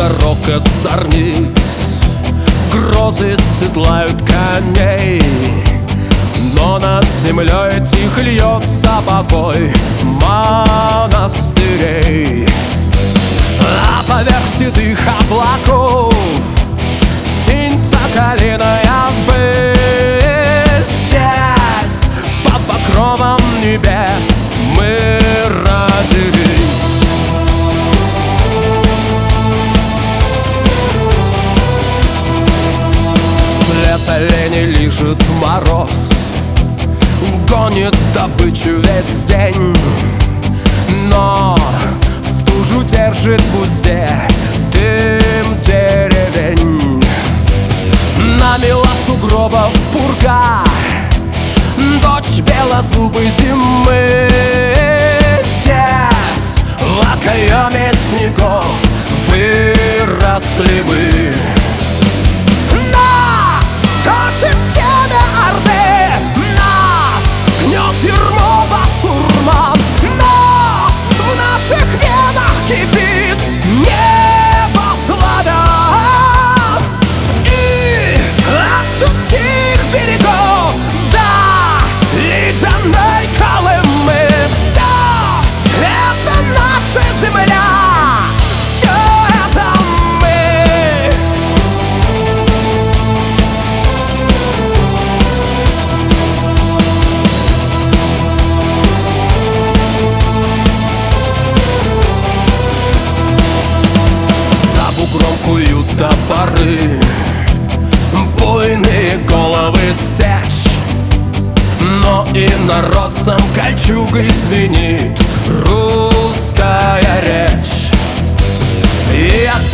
рокот зорниц, грозы седлают коней, но над землей тихо льется покой монастырей. А поверх седых облаков синь соколиная высь. Здесь под покровом небес мы родились. След оленей лижет мороз, гонит добычу весь день, но стужу держит в узде дым деревень. Намела сугробов пурга, дочь белозубой зимы. Здесь в окоеме снегов выросли мы. Нас точит семя орды, нас гнет ермо басурман, но в наших венах кипит небо славян. И от Чудских берегов до ледяной Колымы все это наша земля, все это мы. За бугром куют топоры, буйные головы сечь, но и народцам кольчугой звенит русская речь. И от